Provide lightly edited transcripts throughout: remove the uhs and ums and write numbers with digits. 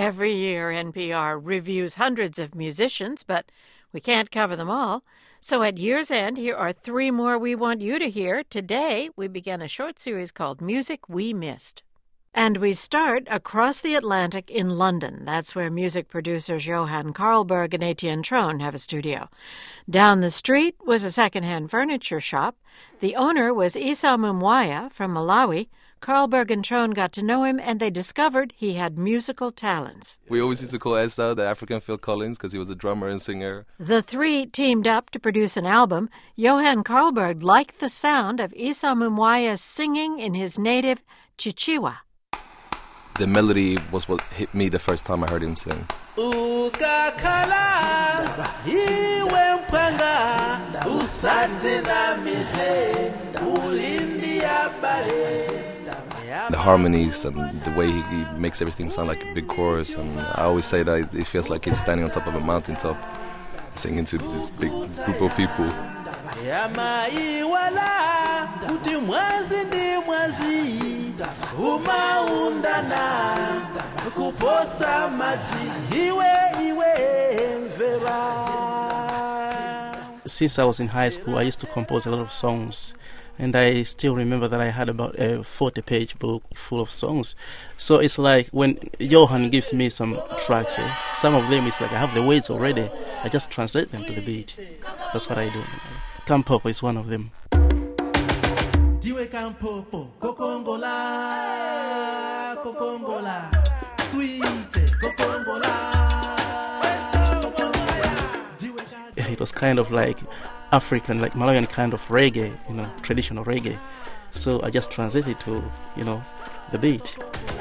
Every year, NPR reviews hundreds of musicians, but we can't cover them all. So at year's end, here are 3 more we want you to hear. Today, we begin a short series called Music We Missed. And we start across the Atlantic in London. That's where music producers Johan Carlberg and Etienne Trone have a studio. Down the street was a second-hand furniture shop. The owner was Issa Mumwaya from Malawi. Carlberg and Trone got to know him, and they discovered he had musical talents. We always used to call Issa the African Phil Collins because he was a drummer and singer. The 3 teamed up to produce an album. Johan Carlberg liked the sound of Issa Mumwaya singing in his native Chichewa. The melody was what hit me the first time I heard him sing. The harmonies and the way he makes everything sound like a big chorus, and I always say that it feels like he's standing on top of a mountaintop singing to this big group of people. Since I was in high school, I used to compose a lot of songs. And I still remember that I had about a 40-page book full of songs. So it's like when Johan gives me some tracks, some of them it's like I have the words already. I just translate them to the beat. That's what I do. Kampopo is one of them. Diwe Kampopo, Kokongola, Kokongola, sweet Kokongola. It was kind of like African, like Malawian kind of reggae, traditional reggae. So I just translated to, the beat.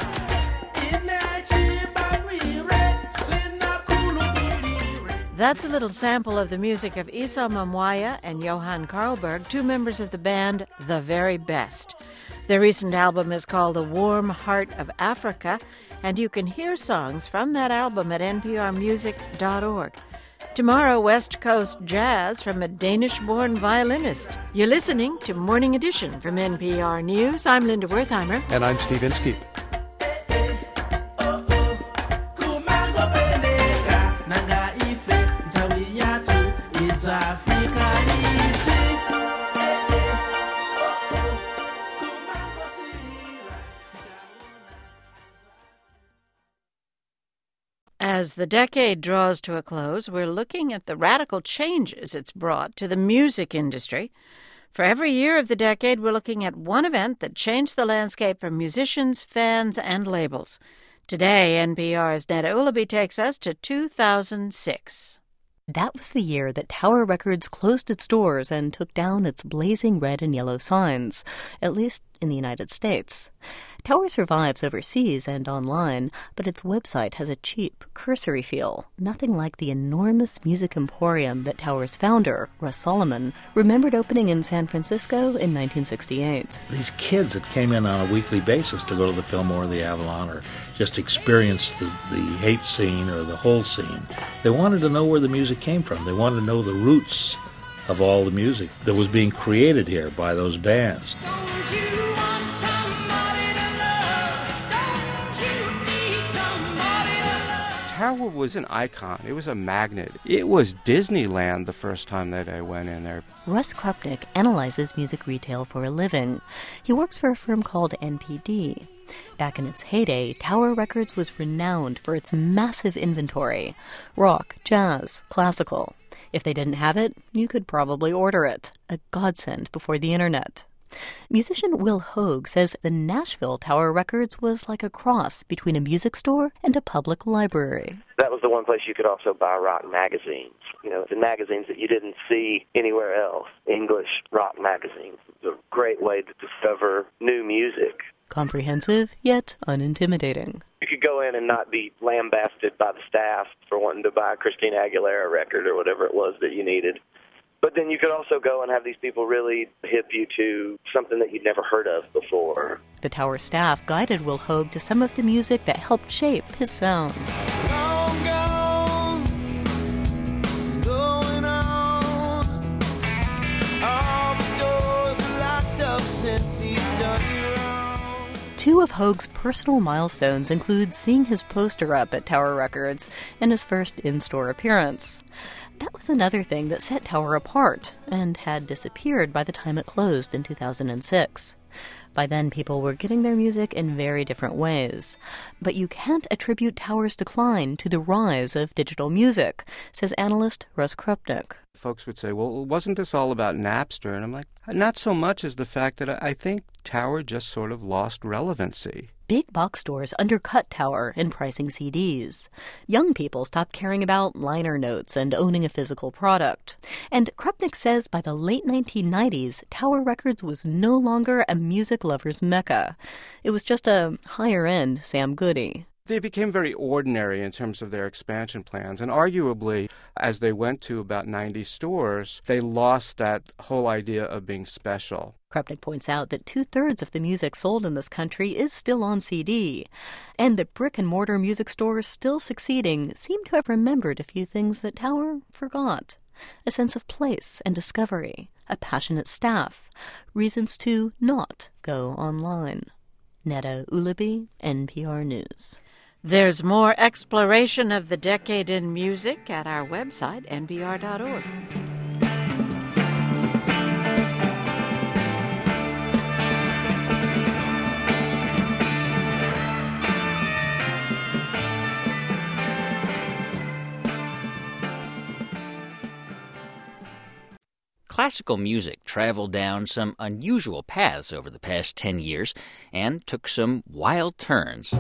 That's a little sample of the music of Issa Mumwaya and Johan Carlberg, 2 members of the band The Very Best. Their recent album is called The Warm Heart of Africa, and you can hear songs from that album at nprmusic.org. Tomorrow, West Coast jazz from a Danish-born violinist. You're listening to Morning Edition from NPR News. I'm Linda Wertheimer. And I'm Steve Inskeep. As the decade draws to a close, we're looking at the radical changes it's brought to the music industry. For every year of the decade, we're looking at one event that changed the landscape for musicians, fans, and labels. Today, NPR's Neda Ulaby takes us to 2006. That was the year that Tower Records closed its doors and took down its blazing red and yellow signs, at least in the United States. Tower survives overseas and online, but its website has a cheap, cursory feel, nothing like the enormous music emporium that Tower's founder, Russ Solomon, remembered opening in San Francisco in 1968. These kids that came in on a weekly basis to go to the Fillmore or the Avalon or just experience the hate scene or the whole scene, they wanted to know where the music came from. They wanted to know the roots of all the music that was being created here by those bands. Don't you want somebody to love? Don't you need somebody to love? Tower was an icon. It was a magnet. It was Disneyland the first time that I went in there. Russ Krupnick analyzes music retail for a living. He works for a firm called NPD. Back in its heyday, Tower Records was renowned for its massive inventory. Rock, jazz, classical. If they didn't have it, you could probably order it. A godsend before the internet. Musician Will Hogue says the Nashville Tower Records was like a cross between a music store and a public library. That was the one place you could also buy rock magazines. The magazines that you didn't see anywhere else. English rock magazines. It was a great way to discover new music. Comprehensive, yet unintimidating. You could go in and not be lambasted by the staff for wanting to buy a Christina Aguilera record or whatever it was that you needed. But then you could also go and have these people really hip you to something that you'd never heard of before. The Tower staff guided Will Hogue to some of the music that helped shape his sound. Long gone, going on. All the doors are locked up since he's done you wrong. Two of Hoag's personal milestones include seeing his poster up at Tower Records and his first in-store appearance. That was another thing that set Tower apart and had disappeared by the time it closed in 2006. By then, people were getting their music in very different ways. But you can't attribute Tower's decline to the rise of digital music, says analyst Russ Krupnick. Folks would say, well, wasn't this all about Napster? And I'm like, not so much as the fact that I think Tower just sort of lost relevancy. Big box stores undercut Tower in pricing CDs. Young people stopped caring about liner notes and owning a physical product. And Krupnick says by the late 1990s, Tower Records was no longer a music lover's mecca. It was just a higher-end Sam Goody. They became very ordinary in terms of their expansion plans, and arguably, as they went to about 90 stores, they lost that whole idea of being special. Krupnick points out that 2/3 of the music sold in this country is still on CD, and that brick-and-mortar music stores still succeeding seem to have remembered a few things that Tower forgot. A sense of place and discovery, a passionate staff, reasons to not go online. Netta Ulaby, NPR News. There's more exploration of the decade in music at our website, npr.org. Classical music traveled down some unusual paths over the past 10 years and took some wild turns.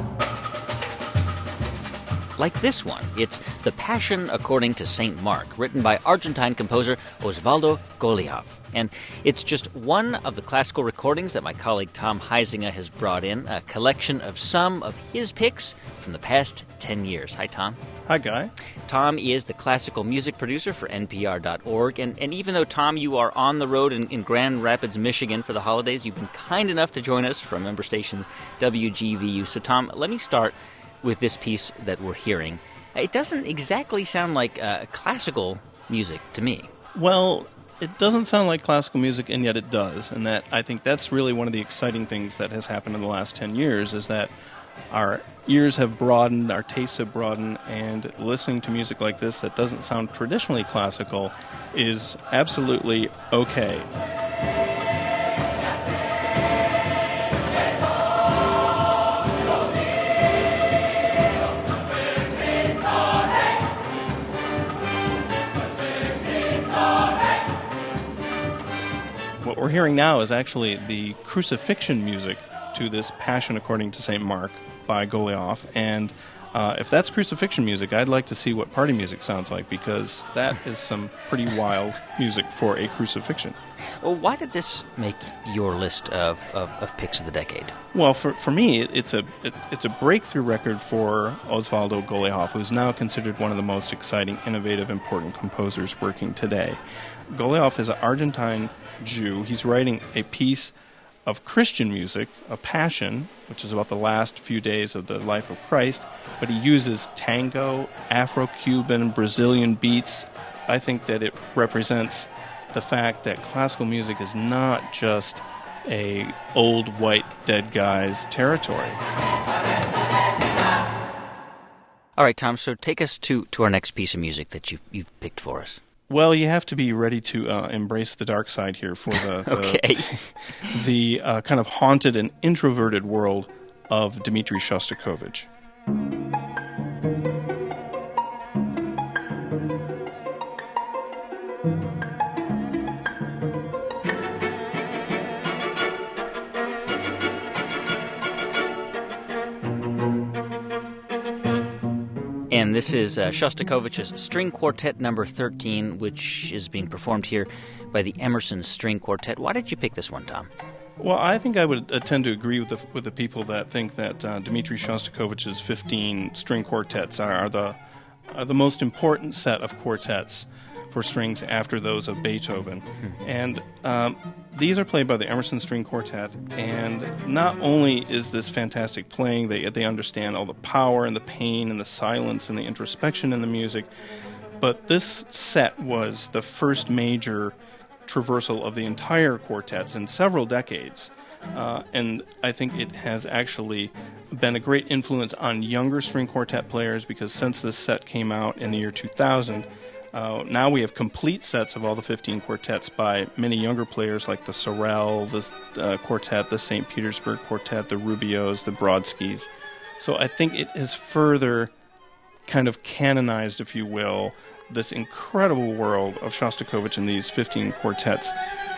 Like this one. It's The Passion According to St. Mark, written by Argentine composer Osvaldo Golijov. And it's just one of the classical recordings that my colleague Tom Huizinga has brought in, a collection of some of his picks from the past 10 years. Hi, Tom. Hi, Guy. Tom is the classical music producer for NPR.org. And even though, Tom, you are on the road in Grand Rapids, Michigan for the holidays, you've been kind enough to join us from member station WGVU. So, Tom, let me start with this piece that we're hearing. It doesn't exactly sound like classical music to me. Well, it doesn't sound like classical music, and yet it does. And that I think that's really one of the exciting things that has happened in the last 10 years is that our ears have broadened, our tastes have broadened, and listening to music like this that doesn't sound traditionally classical is absolutely okay. What we're hearing now is actually the crucifixion music to this Passion According to St. Mark by Golijov. And if that's crucifixion music, I'd like to see what party music sounds like, because that is some pretty wild music for a crucifixion. Well, why did this make your list of picks of the decade? Well, for me, it's a breakthrough record for Osvaldo Golijov, who's now considered one of the most exciting, innovative, important composers working today. Golijov is an Argentine Jew. He's writing a piece of Christian music, a passion, which is about the last few days of the life of Christ, but he uses tango, Afro-Cuban, Brazilian beats. I think that it represents the fact that classical music is not just a old white dead guy's territory. All right, Tom, so take us to our next piece of music that you've picked for us. Well, you have to be ready to embrace the dark side here for the kind of haunted and introverted world of Dmitri Shostakovich. And this is Shostakovich's String Quartet number 13, which is being performed here by the Emerson String Quartet. Why did you pick this one, Tom? Well, I think I would tend to agree with the people that think that Dmitri Shostakovich's 15 string quartets are the most important set of quartets for strings after those of Beethoven. And these are played by the Emerson String Quartet, and not only is this fantastic playing, they understand all the power and the pain and the silence and the introspection in the music, but this set was the first major traversal of the entire quartets in several decades. and I think it has actually been a great influence on younger string quartet players, because since this set came out in the year 2000, now we have complete sets of all the 15 quartets by many younger players like the Sorel, the Quartet, the St. Petersburg Quartet, the Rubios, the Brodskys. So I think it has further kind of canonized, if you will, this incredible world of Shostakovich and these 15 quartets.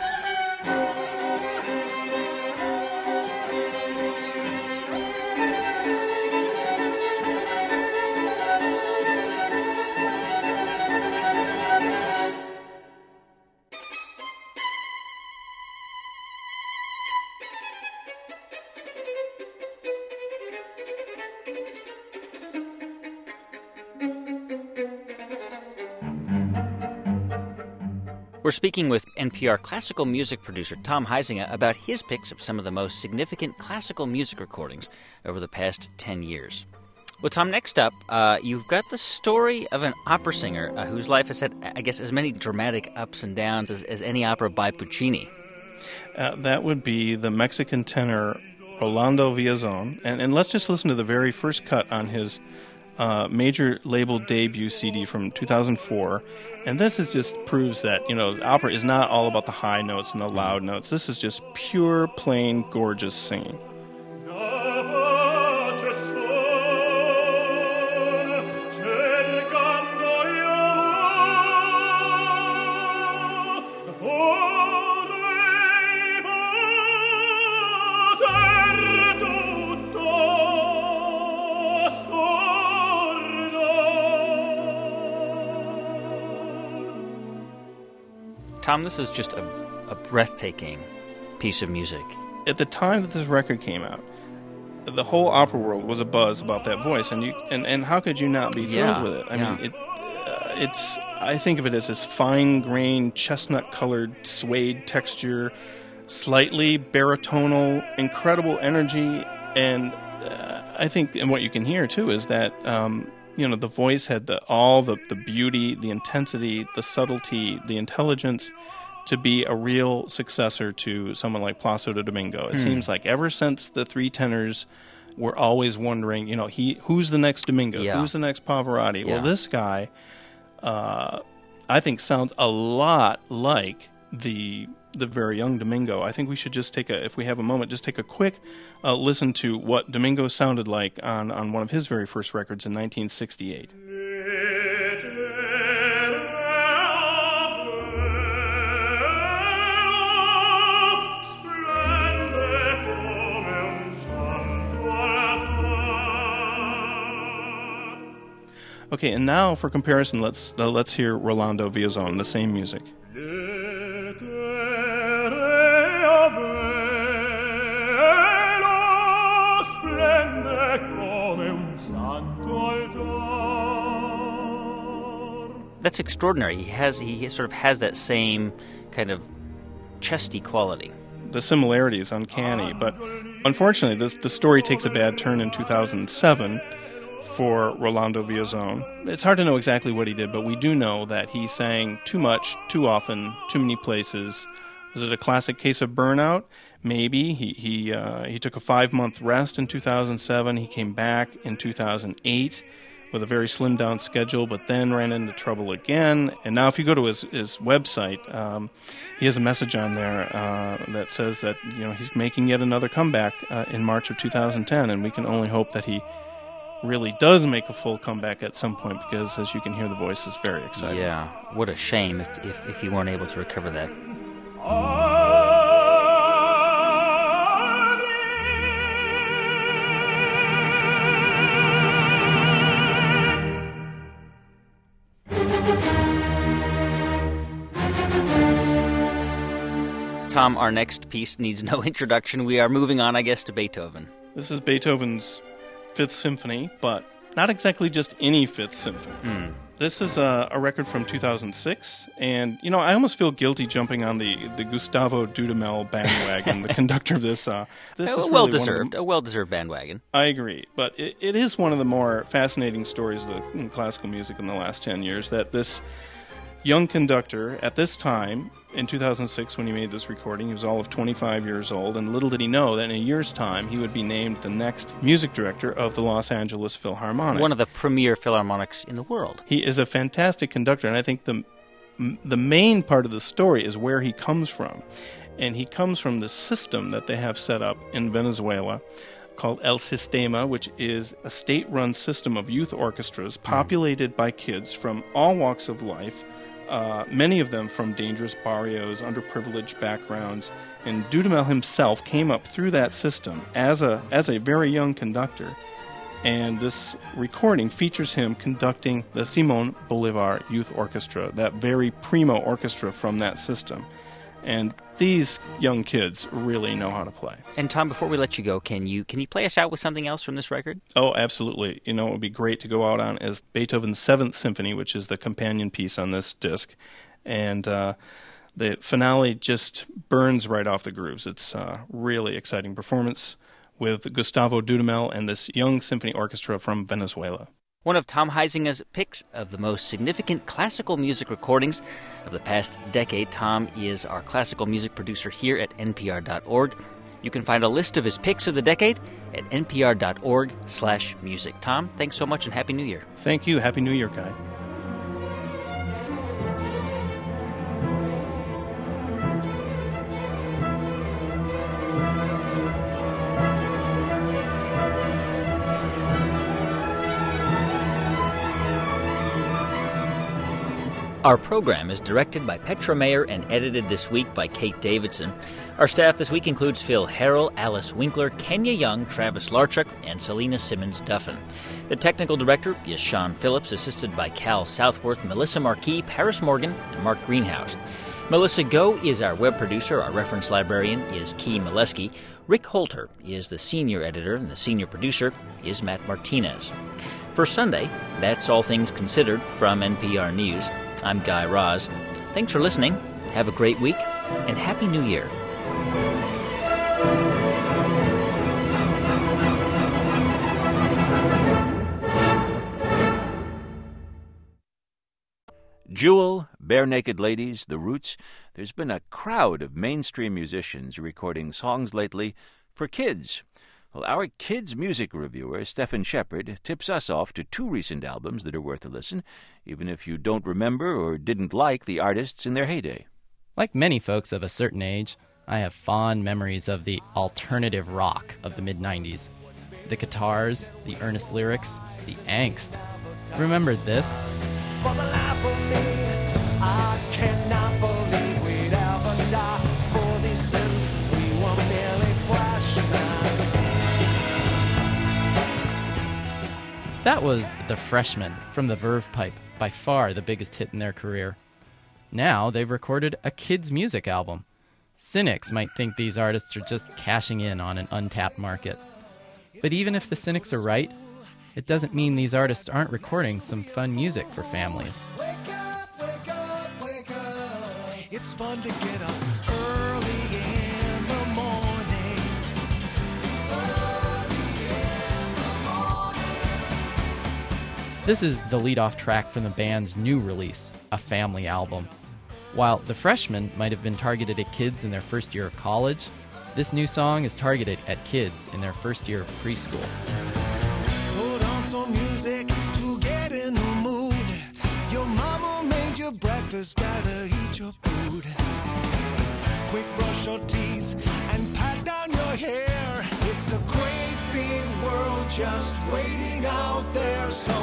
We're speaking with NPR classical music producer Tom Huizinga about his picks of some of the most significant classical music recordings over the past 10 years. Well, Tom, next up, you've got the story of an opera singer whose life has had, I guess, as many dramatic ups and downs as any opera by Puccini. That would be the Mexican tenor Rolando Villazon. And let's just listen to the very first cut on his major label debut CD from 2004. And this is just proves that, opera is not all about the high notes and the loud notes. This is just pure, plain, gorgeous singing. Tom, this is just a breathtaking piece of music. At the time that this record came out, the whole opera world was abuzz about that voice, and how could you not be thrilled with it? I mean, it's I think of it as this fine-grained, chestnut-colored suede texture, slightly baritonal, incredible energy, and I think, and what you can hear too is that the voice had all the beauty, the intensity, the subtlety, the intelligence to be a real successor to someone like Plácido Domingo. It seems like ever since the three tenors were always wondering, who's the next Domingo? Yeah. Who's the next Pavarotti? Yeah. Well, this guy, I think, sounds a lot like the very young Domingo. I think we should just if we have a moment, just take a quick listen to what Domingo sounded like on one of his very first records in 1968. Okay, and now for comparison, let's hear Rolando Villazon, the same music. That's extraordinary. He sort of has that same kind of chesty quality. The similarity is uncanny, but unfortunately, the story takes a bad turn in 2007 for Rolando Villazon. It's hard to know exactly what he did, but we do know that he sang too much, too often, too many places. Was it a classic case of burnout? Maybe. He took a 5-month rest in 2007. He came back in 2008 with a very slimmed down schedule, but then ran into trouble again. And now if you go to his website, he has a message on there that says that he's making yet another comeback in March of 2010, and we can only hope that he really does make a full comeback at some point, because as you can hear, the voice is very exciting. Yeah, what a shame if you weren't able to recover that. Tom, our next piece needs no introduction. We are moving on, I guess, to Beethoven. This is Beethoven's Fifth Symphony, but not exactly just any Fifth Symphony. This is a record from 2006, and, I almost feel guilty jumping on the Gustavo Dudamel bandwagon, the conductor of this. This is a well-deserved bandwagon. I agree, but it is one of the more fascinating stories of classical music in the last 10 years, that this young conductor at this time. In 2006, when he made this recording, he was all of 25 years old, and little did he know that in a year's time he would be named the next music director of the Los Angeles Philharmonic. One of the premier philharmonics in the world. He is a fantastic conductor, and I think the main part of the story is where he comes from. And he comes from the system that they have set up in Venezuela called El Sistema, which is a state-run system of youth orchestras populated by kids from all walks of life, many of them from dangerous barrios, underprivileged backgrounds. And Dudamel himself came up through that system as a very young conductor. And this recording features him conducting the Simon Bolivar Youth Orchestra, that very primo orchestra from that system. And these young kids really know how to play. And Tom, before we let you go, can you play us out with something else from this record? Oh, absolutely. You know, it would be great to go out on is Beethoven's Seventh Symphony, which is the companion piece on this disc. And the finale just burns right off the grooves. It's a really exciting performance with Gustavo Dudamel and this young symphony orchestra from Venezuela. One of Tom Heisinga's picks of the most significant classical music recordings of the past decade. Tom is our classical music producer here at NPR.org. You can find a list of his picks of the decade at npr.org/music. Tom, thanks so much and Happy New Year. Thank you. Happy New Year, Guy. Our program is directed by Petra Mayer and edited this week by Kate Davidson. Our staff this week includes Phil Harrell, Alice Winkler, Kenya Young, Travis Larchuk, and Selena Simmons-Duffin. The technical director is Sean Phillips, assisted by Cal Southworth, Melissa Marquis, Paris Morgan, and Mark Greenhouse. Melissa Go is our web producer. Our reference librarian is Key Molesky. Rick Holter is the senior editor, and the senior producer is Matt Martinez. For Sunday, that's All Things Considered from NPR News. I'm Guy Raz. Thanks for listening. Have a great week, and Happy New Year. Jewel, Bare Naked Ladies, The Roots. There's been a crowd of mainstream musicians recording songs lately for kids. Well, our kids' music reviewer, Stephen Shepard, tips us off to two recent albums that are worth a listen, even if you don't remember or didn't like the artists in their heyday. Like many folks of a certain age, I have fond memories of the alternative rock of the mid-90s. The guitars, the earnest lyrics, the angst. Remember this? For the life of me, I cannot believe we'd ever die for these sins. We were merely freshmen. That was The Freshman from the Verve Pipe, by far the biggest hit in their career. Now they've recorded a kids' music album. Cynics might think these artists are just cashing in on an untapped market. But even if the cynics are right, it doesn't mean these artists aren't recording some fun music for families. Wake up, wake up, wake up. It's fun to get up early in the morning. Early in the morning. This is the lead-off track from the band's new release, a family album. While The Freshman might have been targeted at kids in their first year of college, this new song is targeted at kids in their first year of preschool. Put on some music to get in the mood. Your mama made your breakfast, gotta eat your food. Quick brush your teeth and pat down your hair. It's a great big world just waiting out there. So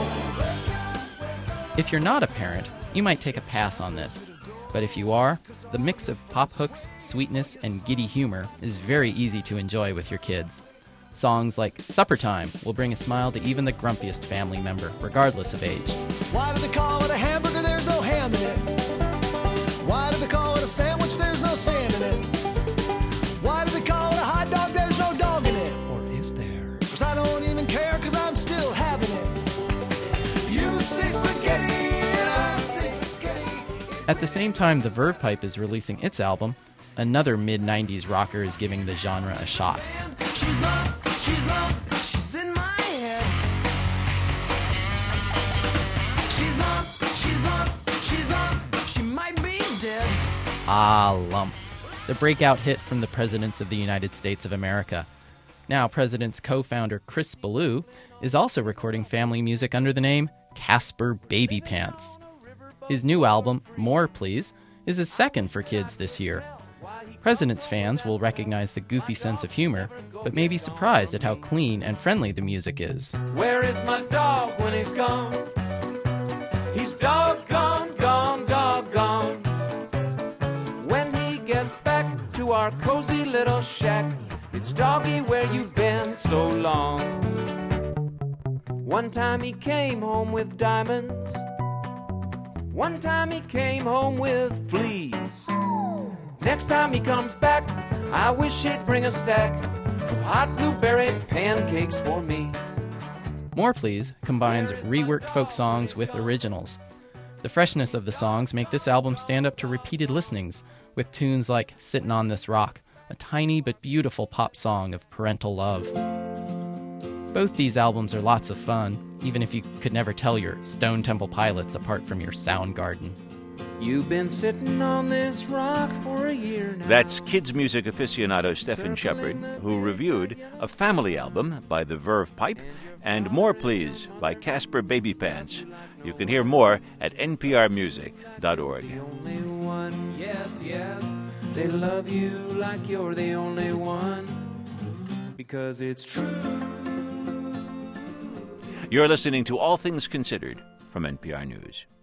If you're not a parent, you might take a pass on this. But if you are, the mix of pop hooks, sweetness, and giddy humor is very easy to enjoy with your kids. Songs like Supper Time will bring a smile to even the grumpiest family member, regardless of age. why do they call it a hamburger? There's no ham in it. Why do they call it a sandwich? There's no sand in it. Why do they call it a hot dog? There's no dog in it. Or is there? 'Cause I don't even care, 'cause I'm still having it. You say spaghetti and I say spaghetti. At the same time the Verve Pipe is releasing its album, another mid-90s rocker is giving the genre a shot. She's love, she's in my head. She's love, she's love, she's love, she might be dead. Ah, Lump, the breakout hit from the Presidents of the United States of America. Now, President's co-founder Chris Ballou is also recording family music under the name Casper Baby Pants. His new album, More Please, is his second for kids this year. President's fans will recognize the goofy sense of humor, but may be surprised at how clean and friendly the music is. Where is my dog when he's gone? He's doggone, gone, doggone. When he gets back to our cozy little shack, it's doggy, where you been so long? One time he came home with diamonds. One time he came home with fleas. Next time he comes back, I wish he'd bring a stack of hot blueberry pancakes for me. More Please combines reworked folk songs with originals. The freshness of the songs make this album stand up to repeated listenings, with tunes like Sittin' on This Rock, a tiny but beautiful pop song of parental love. Both these albums are lots of fun, even if you could never tell your Stone Temple Pilots apart from your Soundgarden. You've been sitting on this rock for a year now. That's kids music aficionado Stephen Shepard, who reviewed a family album by the Verve Pipe and More Please by Casper Baby Pants. You can hear more at nprmusic.org. The only one, yes, yes. They love you like you're the only one. Because it's true. You're listening to All Things Considered from NPR News.